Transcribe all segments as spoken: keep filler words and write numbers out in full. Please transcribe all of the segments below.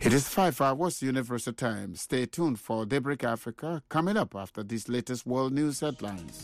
It is five hours Universal Time. Stay tuned for Daybreak Africa coming up after these latest world news headlines.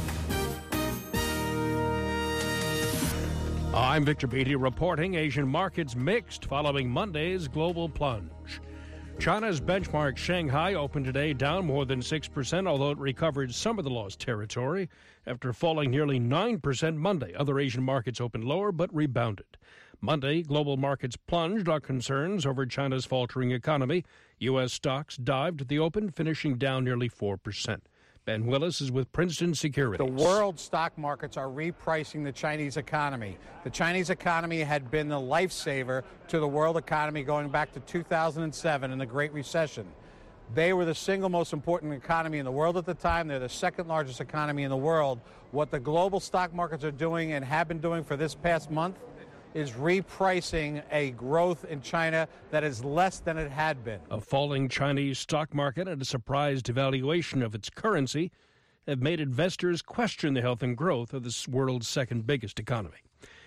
I'm Victor Beatty reporting Asian markets mixed following Monday's global plunge. China's benchmark Shanghai opened today down more than six percent, although it recovered some of the lost territory after falling nearly nine percent Monday. Other Asian markets opened lower but rebounded. Monday, global markets plunged on concerns over China's faltering economy. U S stocks dived at the open, finishing down nearly four percent. Ben Willis is with Princeton Securities. The world stock markets are repricing the Chinese economy. The Chinese economy had been the lifesaver to the world economy going back to two thousand seven in the Great Recession. They were the single most important economy in the world at the time. They're the second largest economy in the world. What the global stock markets are doing and have been doing for this past month is repricing a growth in China that is less than it had been. A falling Chinese stock market and a surprise devaluation of its currency have made investors question the health and growth of this world's second biggest economy.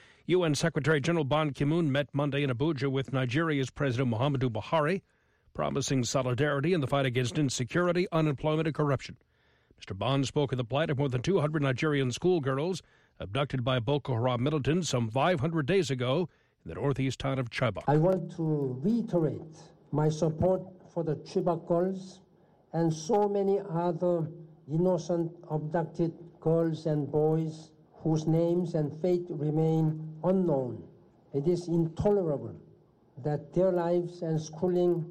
U N Secretary General Ban Ki-moon met Monday in Abuja with Nigeria's President Muhammadu Buhari, promising solidarity in the fight against insecurity, unemployment, and corruption. Mister Ban spoke of the plight of more than two hundred Nigerian schoolgirls abducted by Boko Haram militants some five hundred days ago in the northeast town of Chibok. I want to reiterate my support for the Chibok girls and so many other innocent abducted girls and boys whose names and fate remain unknown. It is intolerable that their lives and schooling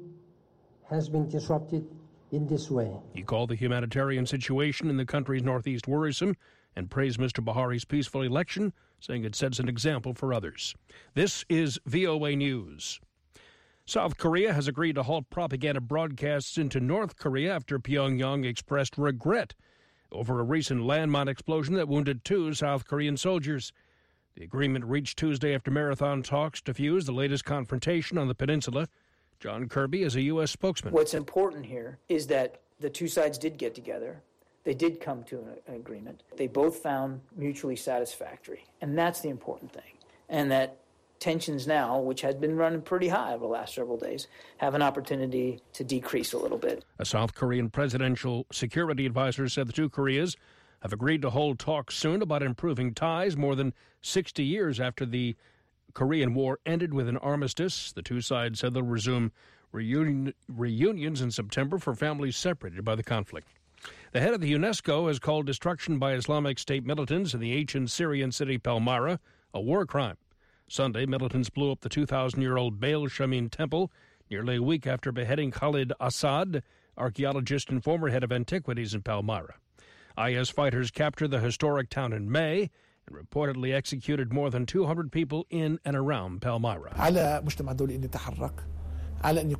has been disrupted in this way. He called the humanitarian situation in the country's northeast worrisome and praised Mister Buhari's peaceful election, saying it sets an example for others. This is V O A News. South Korea has agreed to halt propaganda broadcasts into North Korea after Pyongyang expressed regret over a recent landmine explosion that wounded two South Korean soldiers. The agreement reached Tuesday after marathon talks to fuse the latest confrontation on the peninsula. John Kirby is a U S spokesman. What's important here is that the two sides did get together. They did come to an agreement. They both found mutually satisfactory, and that's the important thing. And that tensions now, which had been running pretty high over the last several days, have an opportunity to decrease a little bit. A South Korean presidential security advisor said the two Koreas have agreed to hold talks soon about improving ties more than sixty years after the Korean War ended with an armistice. The two sides said they'll resume reunion, reunions in September for families separated by the conflict. The head of the UNESCO has called destruction by Islamic State militants in the ancient Syrian city Palmyra a war crime. Sunday, militants blew up the two thousand year old Baal Shamin temple nearly a week after beheading Khalid Assad, archaeologist and former head of antiquities in Palmyra. I S fighters captured the historic town in May and reportedly executed more than two hundred people in and around Palmyra. After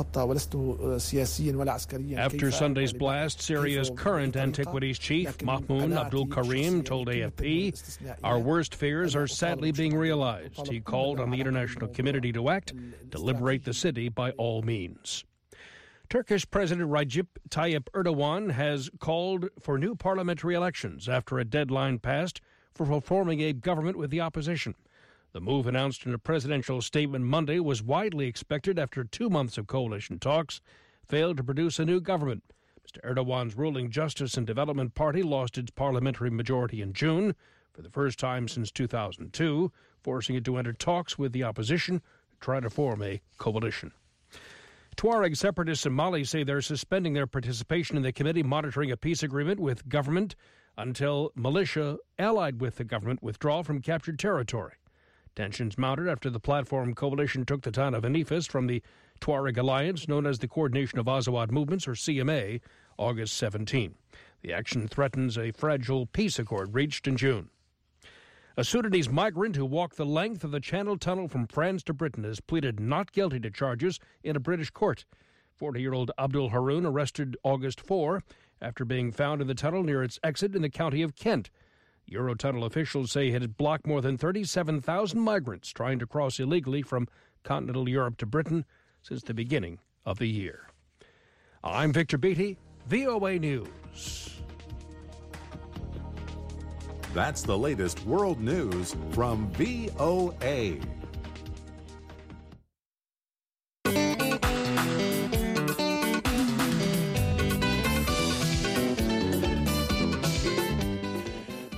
Sunday's blast, Syria's current antiquities chief, Mahmoud Abdul Karim, told A F P, "Our worst fears are sadly being realized." He called on the international community to act to liberate the city by all means. Turkish President Recep Tayyip Erdogan has called for new parliamentary elections after a deadline passed for forming a government with the opposition. The move, announced in a presidential statement Monday, was widely expected after two months of coalition talks failed to produce a new government. Mister Erdogan's ruling Justice and Development Party lost its parliamentary majority in June for the first time since two thousand two, forcing it to enter talks with the opposition to try to form a coalition. Tuareg separatists in Mali say they're suspending their participation in the committee monitoring a peace agreement with government until militia allied with the government withdraw from captured territory. Tensions mounted after the platform coalition took the town of Anifas from the Tuareg alliance known as the Coordination of Azawad Movements, or C M A, August seventeenth. The action threatens a fragile peace accord reached in June. A Sudanese migrant who walked the length of the Channel Tunnel from France to Britain has pleaded not guilty to charges in a British court. forty-year-old Abdul Haroun arrested August fourth after being found in the tunnel near its exit in the county of Kent. Eurotunnel officials say it had blocked more than thirty-seven thousand migrants trying to cross illegally from continental Europe to Britain since the beginning of the year. I'm Victor Beatty, V O A News. That's the latest world news from V O A.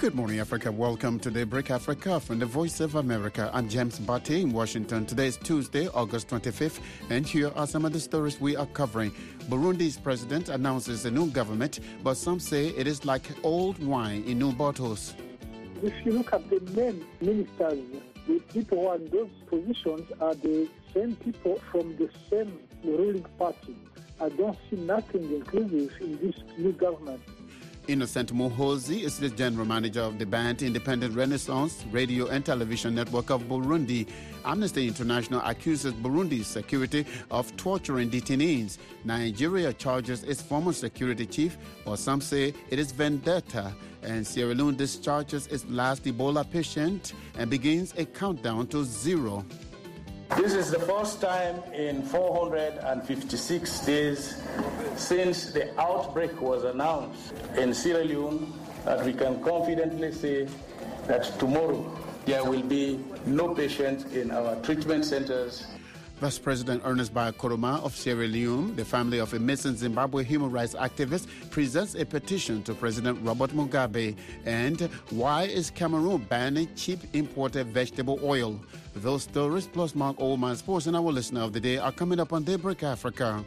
Good morning, Africa. Welcome to Daybreak Africa from the Voice of America. I'm James Bate in Washington. Today is Tuesday, August twenty-fifth, and here are some of the stories we are covering. Burundi's president announces a new government, but some say it is like old wine in new bottles. If you look at the main ministers, the people who are in those positions are the same people from the same ruling party. I don't see nothing inclusive in this new government. Innocent Muhozi is the general manager of the banned Independent Renaissance radio and television network of Burundi. Amnesty International accuses Burundi's security of torturing detainees. Nigeria charges its former security chief, or some say it is vendetta. And Sierra Leone discharges its last Ebola patient and begins a countdown to zero. This is the first time in four hundred fifty-six days since the outbreak was announced in Sierra Leone that we can confidently say that tomorrow there will be no patients in our treatment centers. Vice President Ernest Bai Koroma of Sierra Leone, the family of a missing Zimbabwe human rights activist, presents a petition to President Robert Mugabe. And why is Cameroon banning cheap imported vegetable oil? Those stories plus Mark Oldman Sports and our listener of the day are coming up on Daybreak Africa.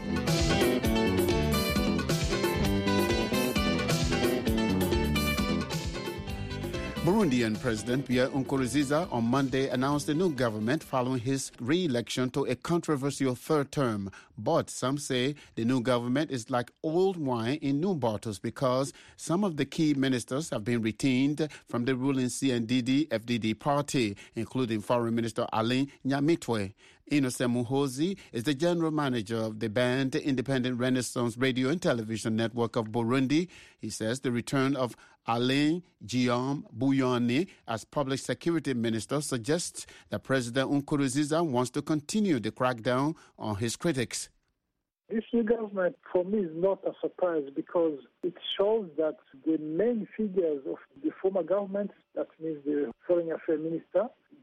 Burundian President Pierre Nkurunziza on Monday announced a new government following his re-election to a controversial third term. But some say the new government is like old wine in new bottles because some of the key ministers have been retained from the ruling C N D D F D D party, including Foreign Minister Alain Nyamitwe. Innocent Muhozi is the general manager of the banned Independent Renaissance radio and television network of Burundi. He says the return of Alain Guillaume Bunyoni as public security minister suggests that President Nkurunziza wants to continue the crackdown on his critics. This new government, for me, is not a surprise because it shows that the main figures of the former government, that means the foreign affairs minister,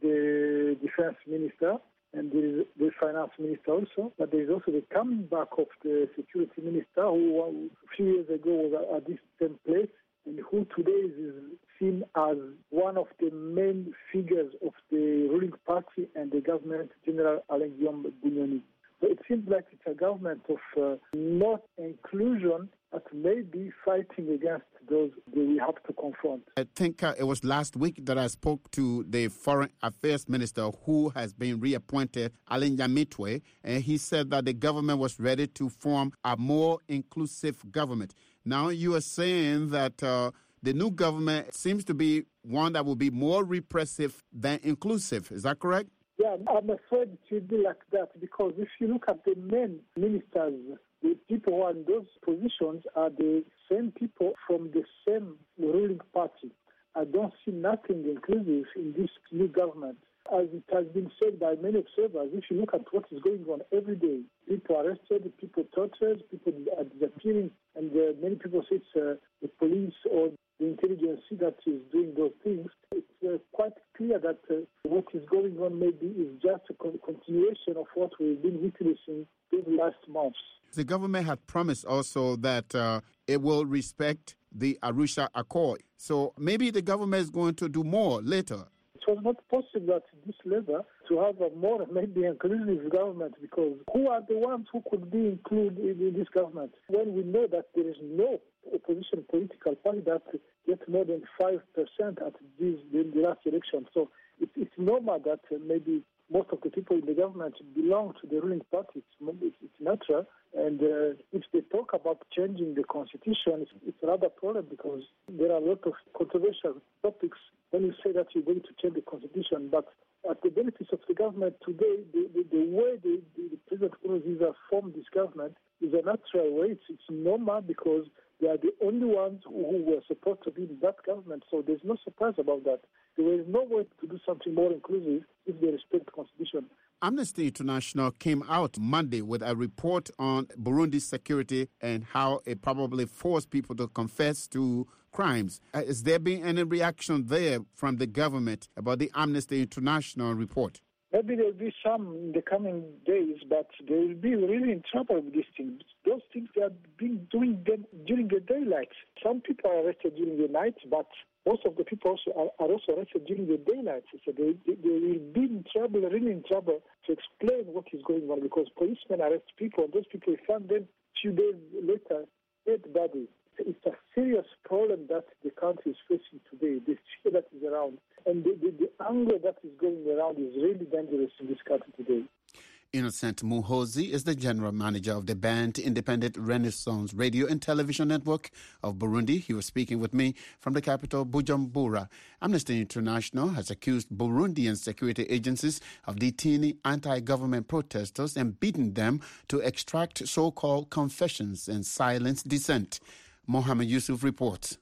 the defense minister, and there is the finance minister also, but there is also the coming back of the security minister who a few years ago was at this same place and who today is seen as one of the main figures of the ruling party and the government, General Alain Guillaume Bunyoni. So it seems like it's a government of uh, not inclusion, but maybe fighting against those that we have to confront. I think uh, it was last week that I spoke to the Foreign Affairs Minister who has been reappointed, Alain Nyamitwe, and he said that the government was ready to form a more inclusive government. Now you are saying that uh, the new government seems to be one that will be more repressive than inclusive. Is that correct? Yeah, I'm afraid it will be like that because if you look at the main ministers, the people who are in those positions are the same people from the same ruling party. I don't see nothing inclusive in this new government. As it has been said by many observers, if you look at what is going on every day, people are arrested, people tortured, people are disappearing, and uh, many people say it's uh, the police or the intelligence that is doing those things. It's uh, quite clear that uh, what is going on maybe is just a con- continuation of what we've been witnessing these last months. The government had promised also that uh, it will respect the Arusha Accord. So maybe the government is going to do more later. It was not possible at this level to have a more maybe inclusive government because who are the ones who could be included in this government when we know that there is no opposition political party that gets more than five percent at this, the, the last election. So it, it's normal that uh, maybe most of the people in the government belong to the ruling party. It's, it's natural. And uh, if they talk about changing the constitution, it's, it's another problem because there are a lot of controversial topics when you say that you're going to change the constitution. But at the benefits of the government today, the, the, the way the, the, the President Nkurunziza formed this government is a natural way. It's, it's normal because they are the only ones who, who were supposed to be in that government. So there's no surprise about that. There is no way to do something more inclusive if they respect the constitution. Amnesty International came out Monday with a report on Burundi's security and how it probably forced people to confess to crimes. Uh, is there been any reaction there from the government about the Amnesty International report? Maybe there will be some in the coming days, but they will be really in trouble with these things. Those things they have been doing them during the daylight. some people are arrested during the night, but most of the people also are, are also arrested during the daylight. So they, they, they will be in trouble, really in trouble, to explain what is going on, because policemen arrest people, and those people found them a few days later, dead bodies. It's a serious problem that the country is facing today, the fear that is around. And the, the, the anger that is going around is really dangerous in this country today. Innocent Muhozi is the general manager of the banned Independent Renaissance Radio and Television Network of Burundi. He was speaking with me from the capital, Bujumbura. Amnesty International has accused Burundian security agencies of detaining anti-government protesters and beating them to extract so-called confessions and silence dissent. Mohammed Yusuf reports.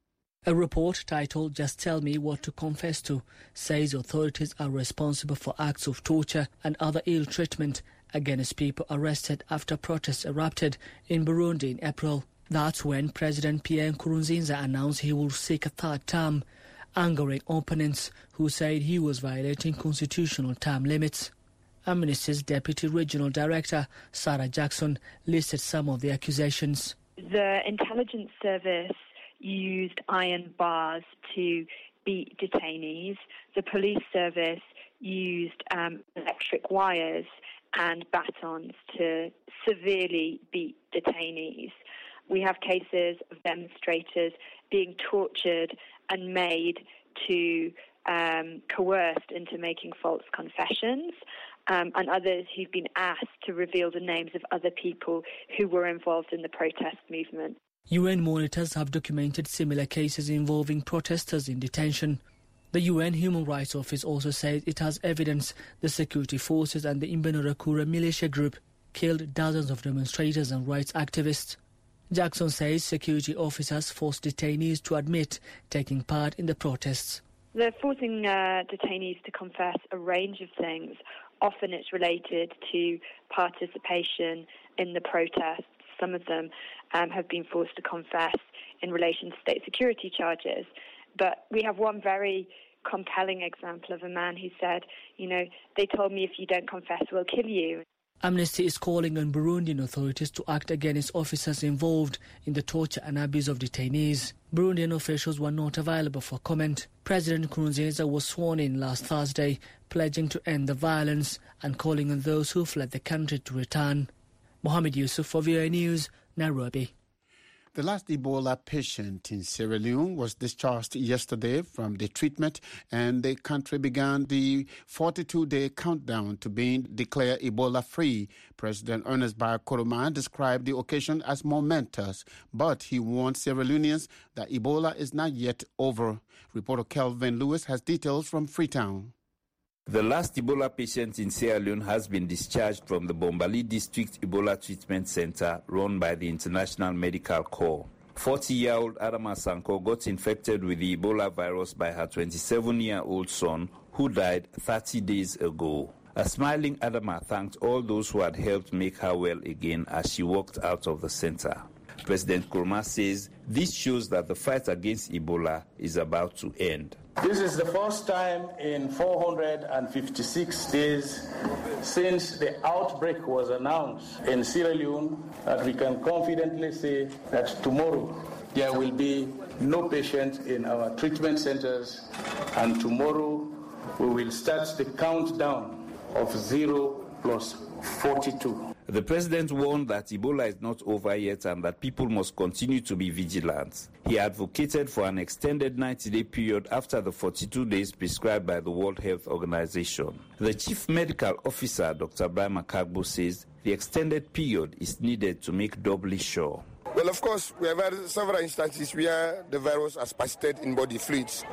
A report titled Just Tell Me What to Confess To says authorities are responsible for acts of torture and other ill treatment against people arrested after protests erupted in Burundi in April. That's when President Pierre Nkurunziza announced he will seek a third term, angering opponents who said he was violating constitutional term limits. Amnesty's Deputy Regional Director, Sarah Jackson, listed some of the accusations. The intelligence service used iron bars to beat detainees. The police service used um, electric wires and batons to severely beat detainees. We have cases of demonstrators being tortured and made to um, coerced into making false confessions, um, and others who've been asked to reveal the names of other people who were involved in the protest movement. U N monitors have documented similar cases involving protesters in detention. The U N Human Rights Office also says it has evidence the security forces and the Imbonerakure militia group killed dozens of demonstrators and rights activists. Jackson says security officers forced detainees to admit taking part in the protests. They're forcing uh, detainees to confess a range of things. Often it's related to participation in the protests. Some of them um, have been forced to confess in relation to state security charges. But we have one very compelling example of a man who said, you know, they told me if you don't confess, we'll kill you. Amnesty is calling on Burundian authorities to act against officers involved in the torture and abuse of detainees. Burundian officials were not available for comment. President Nkurunziza was sworn in last Thursday, pledging to end the violence and calling on those who fled the country to return. Mohammed Yusuf for V O A News, Nairobi. The last Ebola patient in Sierra Leone was discharged yesterday from the treatment, and the country began the forty-two day countdown to being declared Ebola-free. President Ernest Bai Koroma described the occasion as momentous, but he warned Sierra Leoneans that Ebola is not yet over. Reporter Kelvin Lewis has details from Freetown. The last Ebola patient in Sierra Leone has been discharged from the Bombali District Ebola Treatment Center run by the International Medical Corps. forty-year-old Adama Sanko got infected with the Ebola virus by her twenty-seven-year-old son, who died thirty days ago. A smiling Adama thanked all those who had helped make her well again as she walked out of the center. President Koroma says this shows that the fight against Ebola is about to end. This is the first time in four hundred fifty-six days since the outbreak was announced in Sierra Leone that we can confidently say that tomorrow there will be no patient in our treatment centers, and tomorrow we will start the countdown of zero plus forty-two. The president warned that Ebola is not over yet and that people must continue to be vigilant. He advocated for an extended ninety day period after the forty-two days prescribed by the World Health Organization. The chief medical officer, Doctor Brian Makagbo, says the extended period is needed to make doubly sure. Well, of course, we have had several instances where the virus has persisted in body fluids,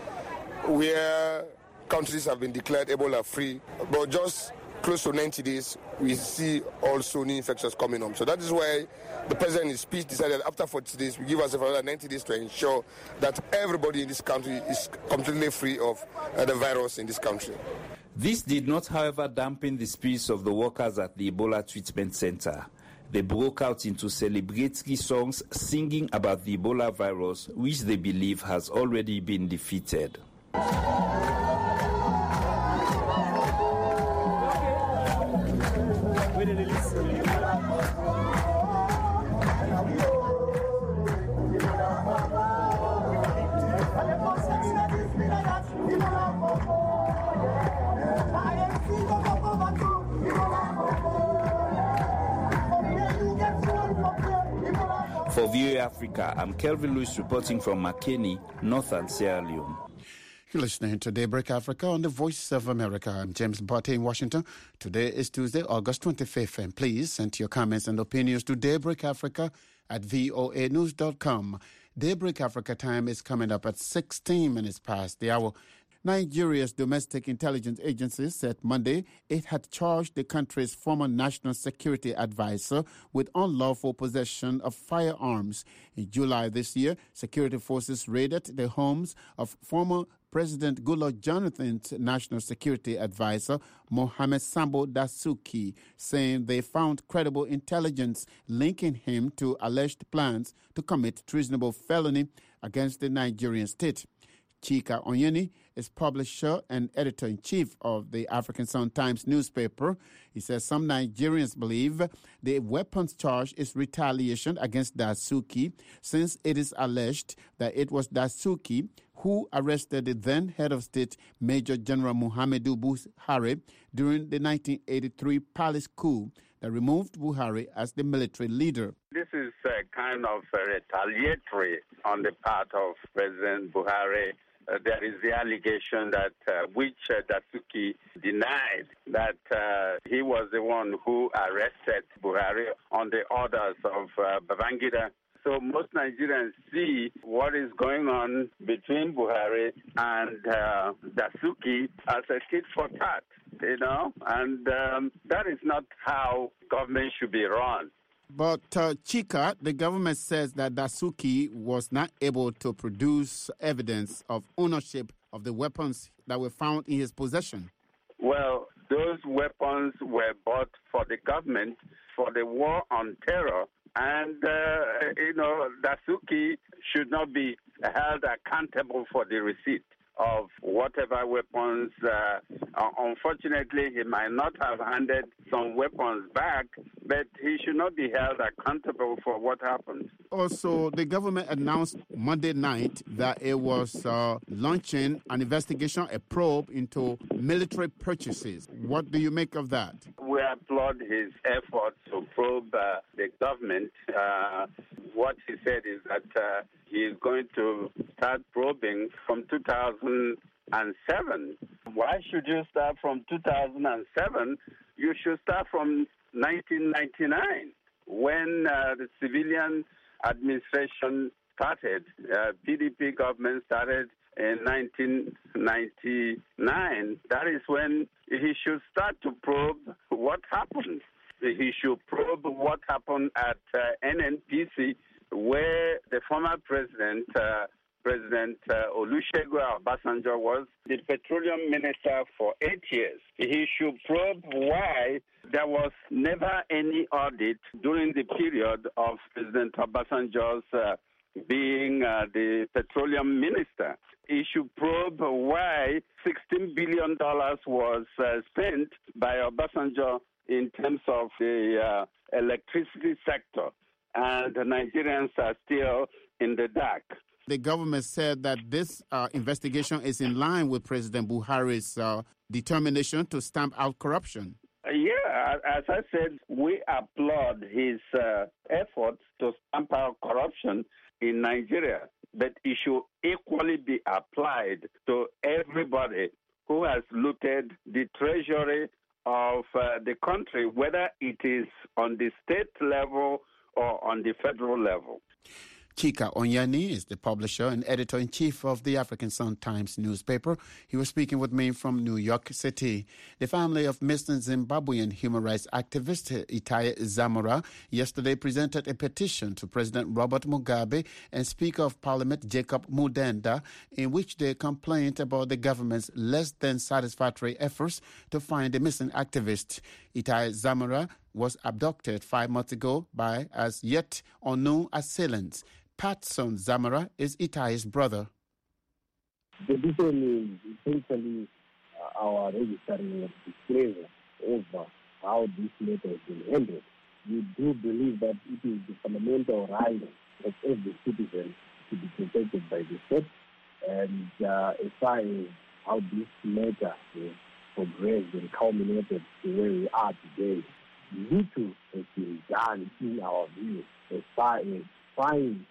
where countries have been declared Ebola-free, but just close to ninety days, we see also new infections coming on. So that is why the president in his speech decided after forty days, we give ourselves another ninety days to ensure that everybody in this country is completely free of uh, the virus in this country. This did not, however, dampen the spirits of the workers at the Ebola Treatment Center. They broke out into celebratory songs singing about the Ebola virus, which they believe has already been defeated. For V O A Africa, I'm Kelvin Lewis reporting from Makeni, northern Sierra Leone. You're listening to Daybreak Africa on the Voice of America. I'm James Botte in Washington. Today is Tuesday, August twenty-fifth, and please send your comments and opinions to Daybreak Africa at voa news dot com. Daybreak Africa time is coming up at sixteen minutes past the hour. Nigeria's domestic intelligence agency said Monday it had charged the country's former national security advisor with unlawful possession of firearms. In July this year, security forces raided the homes of former President Goodluck Jonathan's national security advisor, Mohamed Sambo Dasuki, saying they found credible intelligence linking him to alleged plans to commit treasonable felony against the Nigerian state. Chika Onyeni is publisher and editor-in-chief of the African Sun-Times newspaper. He says some Nigerians believe the weapons charge is retaliation against Dasuki, since it is alleged that it was Dasuki who arrested the then head of state, Major General Muhammadu Buhari, during the nineteen eighty-three palace coup that removed Buhari as the military leader. This is uh, kind of uh, retaliatory on the part of President Buhari. Uh, there is the allegation that uh, which uh, Dasuki denied that uh, he was the one who arrested Buhari on the orders of uh, Babangida. So most Nigerians see what is going on between Buhari and uh, Dasuki as a tit for tat, you know, and um, that is not how government should be run. But uh, Chika, the government says that Dasuki was not able to produce evidence of ownership of the weapons that were found in his possession. Well, those weapons were bought for the government for the war on terror. And, uh, you know, Dasuki should not be held accountable for the receipt of whatever weapons. Uh, unfortunately, he might not have handed some weapons back, but he should not be held accountable for what happened. Also, the government announced Monday night that it was uh, launching an investigation, a probe into military purchases. What do you make of that? We applaud his efforts to probe uh, the government. Uh, what he said is that uh, he is going to start probing from two thousand seven. Why should you start from two thousand seven? You should start from nineteen ninety-nine, when uh, the civilian administration started. Uh, P D P government started in nineteen ninety-nine. That is when he should start to probe what happened. He should probe what happened at uh, N N P C, where the former president, uh, President uh, Olusegun Obasanjo, was the petroleum minister for eight years. He should probe why there was never any audit during the period of President Obasanjo's uh, being uh, the petroleum minister. He should probe why sixteen billion dollars was uh, spent by Obasanjo in terms of the uh, electricity sector, and the Nigerians are still in the dark. The government said that this uh, investigation is in line with President Buhari's uh, determination to stamp out corruption. Uh, yeah, as I said, we applaud his uh, efforts to stamp out corruption in Nigeria, but it should equally be applied to everybody who has looted the treasury of uh, the country, whether it is on the state level or on the federal level. Chika Onyeni is the publisher and editor-in-chief of the African Sun-Times newspaper. He was speaking with me from New York City. The family of missing Zimbabwean human rights activist Itai Zamora yesterday presented a petition to President Robert Mugabe and Speaker of Parliament Jacob Mudenda, in which they complained about the government's less than satisfactory efforts to find the missing activist. Itai Zamora was abducted five months ago by as yet unknown assailants. Patson Zamora is Itai's brother. The petition is essentially uh, our registering of displeasure over how this matter has been handled. We do believe that it is the fundamental right of every citizen to be protected by the state, and uh, as far as how this matter has progressed and culminated to where we are today, little has been done in our view as far as trying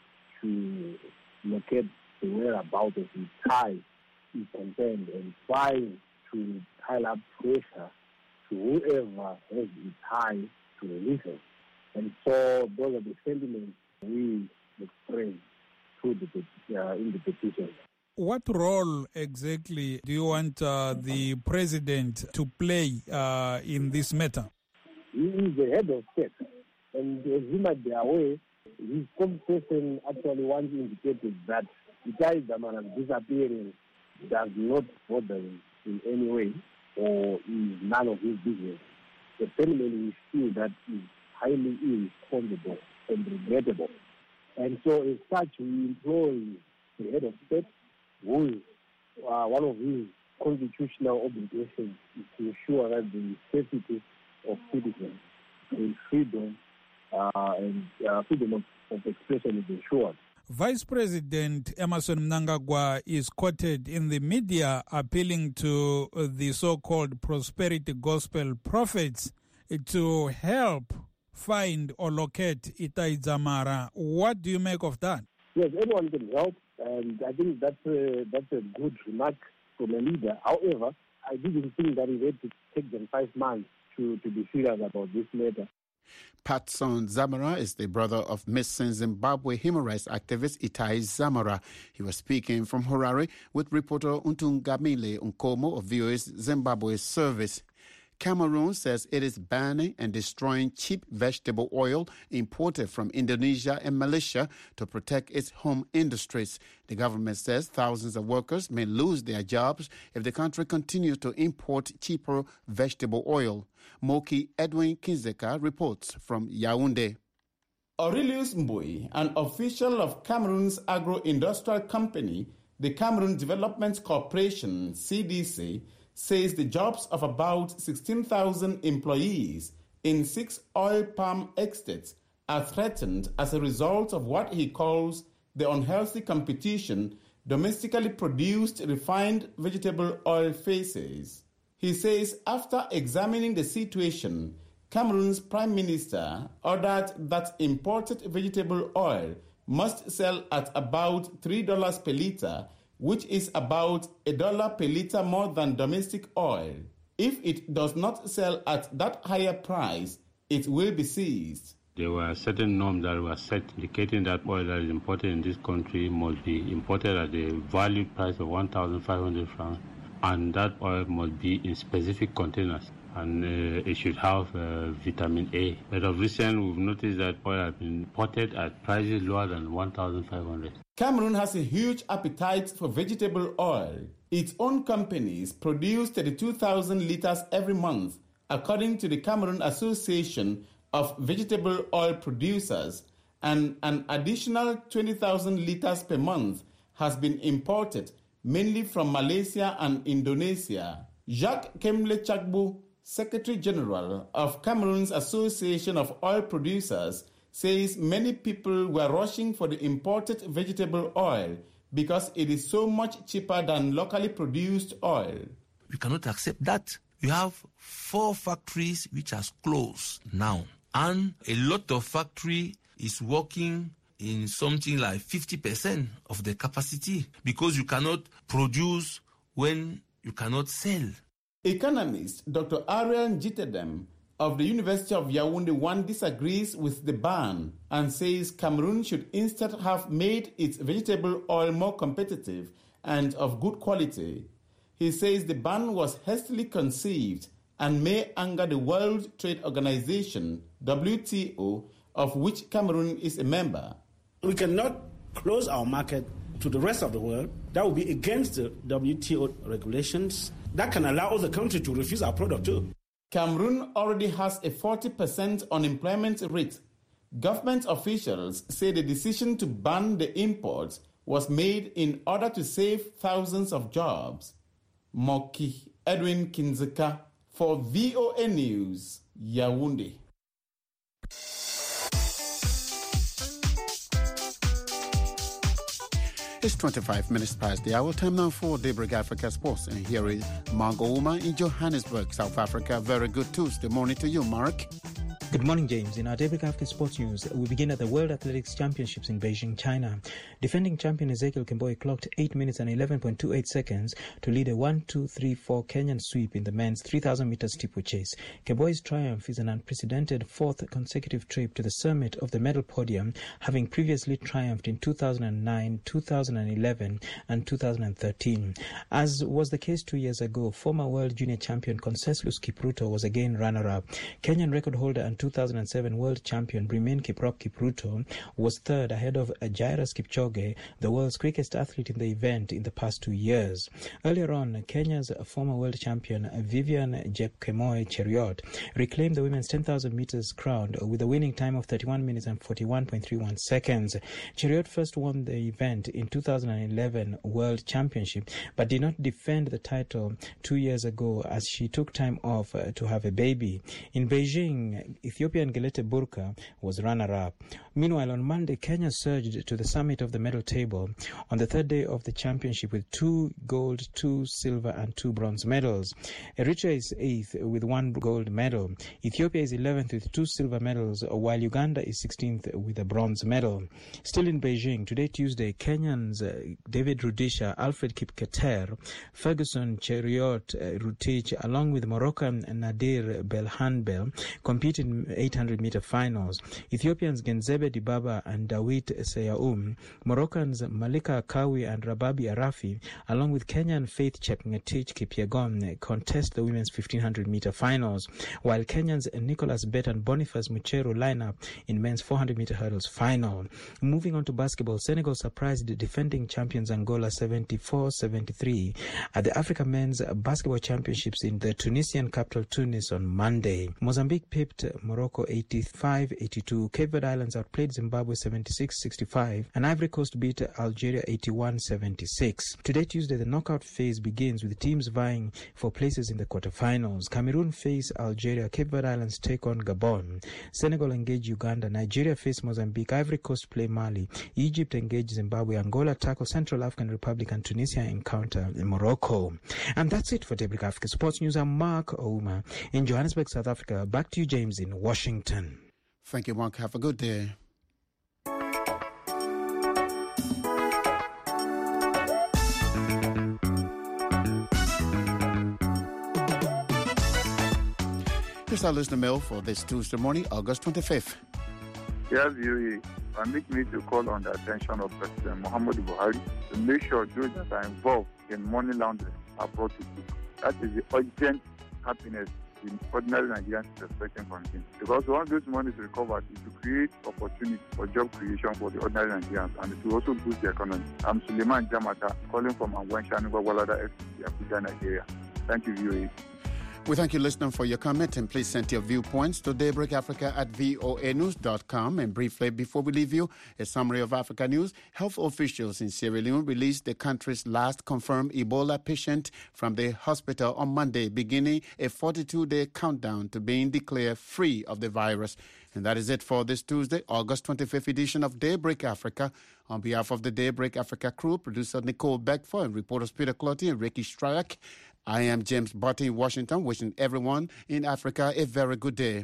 to locate the whereabouts of his tie is concerned and trying to pile up pressure to whoever has his tie to release him. And so those are the sentiments we express through the, uh, in the petition. What role exactly do you want uh, the president to play uh, in this matter? He is the head of state, and as you might be aware, his spokesperson actually once indicated that Itai Dzamara's disappearance does not bother him in any way, or is none of his business. The family feel that is highly irresponsible and regrettable. And so as such, we employ the head of state, who is uh, one of his constitutional obligations is to ensure that the safety of citizens and freedom uh, and uh, freedom of, of expression is ensured. Vice President Emmerson Mnangagwa is quoted in the media appealing to the so-called prosperity gospel prophets to help find or locate Itai Dzamara. What do you make of that? Yes, everyone can help, and I think that's a, that's a good remark from a leader. However, I didn't think that it had to take them five months to, to be serious about this matter. Patson Dzamara is the brother of missing Zimbabwe human rights activist Itai Dzamara. He was speaking from Harare with reporter Untungamile Nkomo of V O A's Zimbabwe service. Cameroon says it is banning and destroying cheap vegetable oil imported from Indonesia and Malaysia to protect its home industries. The government says thousands of workers may lose their jobs if the country continues to import cheaper vegetable oil. Moki Edwin Kinzeka reports from Yaoundé. Aurelius Mbui, an official of Cameroon's agro-industrial company, the Cameroon Development Corporation, C D C, says the jobs of about sixteen thousand employees in six oil palm estates are threatened as a result of what he calls the unhealthy competition domestically produced refined vegetable oil faces. He says after examining the situation, Cameroon's Prime Minister ordered that imported vegetable oil must sell at about three dollars per litre, which is about a dollar per litre more than domestic oil. If it does not sell at that higher price, it will be seized. There were certain norms that were set indicating that oil that is imported in this country must be imported at the value price of one thousand five hundred francs, and that oil must be in specific containers, and uh, it should have uh, vitamin A. But of recent, we've noticed that oil has been imported at prices lower than one thousand five hundred. Cameroon has a huge appetite for vegetable oil. Its own companies produce thirty-two thousand litres every month, according to the Cameroon Association of Vegetable Oil Producers, and an additional twenty thousand litres per month has been imported, mainly from Malaysia and Indonesia. Jacques Kemble Chagbu, Secretary General of Cameroon's Association of Oil Producers, says many people were rushing for the imported vegetable oil because it is so much cheaper than locally produced oil. We cannot accept that. You have four factories which are closed now, and a lot of factory is working in something like fifty percent of the capacity because you cannot produce when you cannot sell. Economist Doctor Ariel Njitedem of the University of Yaoundé one disagrees with the ban and says Cameroon should instead have made its vegetable oil more competitive and of good quality. He says the ban was hastily conceived and may anger the World Trade Organization, W T O, of which Cameroon is a member. We cannot close our market to the rest of the world. That would be against the W T O regulations. That can allow other countries to refuse our product too. Cameroon already has a forty percent unemployment rate. Government officials say the decision to ban the imports was made in order to save thousands of jobs. Moki Edwin Kinzeka for V O A News, Yaoundé. It's twenty-five minutes past the hour. Time now for Daybreak Africa Sports. And here is Margot Uma in Johannesburg, South Africa. Very good Tuesday morning to you, Mark. Good morning, James. In our Daybreak Africa Sports News, we begin at the World Athletics Championships in Beijing, China. Defending champion Ezekiel Kemboi clocked eight minutes and eleven point two eight seconds to lead a one two three four Kenyan sweep in the men's three thousand meter steeplechase. Kemboi's triumph is an unprecedented fourth consecutive trip to the summit of the medal podium, having previously triumphed in two thousand nine, two thousand eleven and two thousand thirteen. As was the case two years ago, former world junior champion Conseslus Kipruto was again runner-up. Kenyan record holder and two thousand seven world champion Brimain Kiprop Kipruto was third ahead of Jairus Kipchoge, the world's quickest athlete in the event in the past two years. Earlier on, Kenya's former world champion Vivian Jepkemoi Cheruiyot reclaimed the women's ten thousand meters crown with a winning time of thirty-one minutes and forty-one point three one seconds. Cheruiyot first won the event in two thousand eleven World Championship, but did not defend the title two years ago as she took time off uh, to have a baby. In Beijing, Ethiopian Gelete Burka was runner-up. Meanwhile, on Monday, Kenya surged to the summit of the medal table on the third day of the championship with two gold, two silver and two bronze medals. Eritrea is eighth with one gold medal. Ethiopia is eleventh with two silver medals, while Uganda is sixteenth with a bronze medal. Still in Beijing, today Tuesday, Kenyans uh, David Rudisha, Alfred Kipketer, Ferguson Cheruiyot uh, Rutich, along with Moroccan Nadir Belhanbel, competed in eight hundred meter finals. Ethiopians Genzebe Dibaba and Dawit Seyaum, Moroccans Malika Kawi and Rababi Arafi, along with Kenyan Faith Chepngetich Kipyegon, contest the women's fifteen hundred meter finals, while Kenyans Nicholas Bett and Boniface Mucheru line up in men's four hundred meter hurdles final. Moving on to basketball, Senegal surprised the defending champions Angola seventy-four seventy-three at the Africa Men's Basketball Championships in the Tunisian capital Tunis on Monday. Mozambique pipped Morocco eighty-five eighty-two, Cape Verde Islands outplayed Zimbabwe seventy-six sixty-five, and Ivory Coast beat Algeria eighty-one seventy-six. Today, Tuesday, the knockout phase begins with teams vying for places in the quarterfinals. Cameroon face Algeria, Cape Verde Islands take on Gabon, Senegal engage Uganda, Nigeria face Mozambique, Ivory Coast play Mali, Egypt engage Zimbabwe, Angola tackle Central African Republic, and Tunisia encounter Morocco. And that's it for Daybreak Africa Sports News. I'm Mark Ouma in Johannesburg, South Africa. Back to you, James, in Washington. Thank you, Mark. Have a good day. Here's our listener mail for this Tuesday morning, August twenty-fifth. Yes, you permit me to call on the attention of President Muhammadu Buhari to make sure those that are involved in money laundering are brought to book. That is the urgent happiness the ordinary Nigerians is expecting from him. Because once this money is recovered, it will create opportunity for job creation for the ordinary Nigerians, and it will also boost the economy. I'm Suleiman Jamata, calling from Angwensha, Walada, F C, Abuja, Nigeria. Thank you, V O A. We thank you, listener, for your comment, and please send your viewpoints to daybreak africa at voa news dot com. And briefly, before we leave you, a summary of Africa news. Health officials in Sierra Leone released the country's last confirmed Ebola patient from the hospital on Monday, beginning a forty-two day countdown to being declared free of the virus. And that is it for this Tuesday, August twenty-fifth edition of Daybreak Africa. On behalf of the Daybreak Africa crew, producer Nicole Beckford and reporters Peter Clotty and Ricky Stryak, I am James Barty in Washington, wishing everyone in Africa a very good day.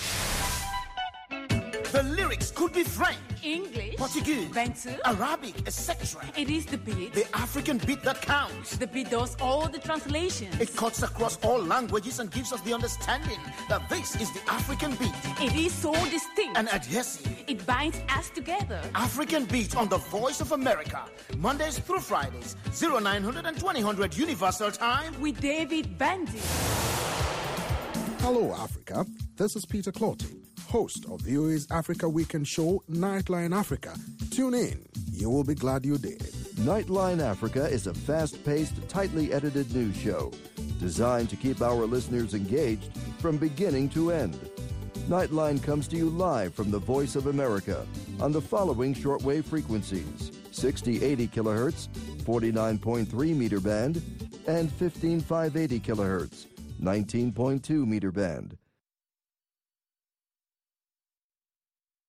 The lyrics could be French, English, Portuguese, Bantu, Arabic, et cetera. It is the beat. The African beat that counts. The beat does all the translations. It cuts across all languages and gives us the understanding that this is the African beat. It is so distinct and adhesive. It binds us together. African beat on the Voice of America, Mondays through Fridays, oh nine hundred and twenty hundred Universal Time with David Bandy. Hello, Africa. This is Peter Clotty, host of V O A's Africa Weekend show, Nightline Africa. Tune in. You will be glad you did. Nightline Africa is a fast-paced, tightly edited news show designed to keep our listeners engaged from beginning to end. Nightline comes to you live from the Voice of America on the following shortwave frequencies: sixty eighty kilohertz, forty-nine point three meter band, and fifteen five eighty kilohertz, nineteen point two meter band.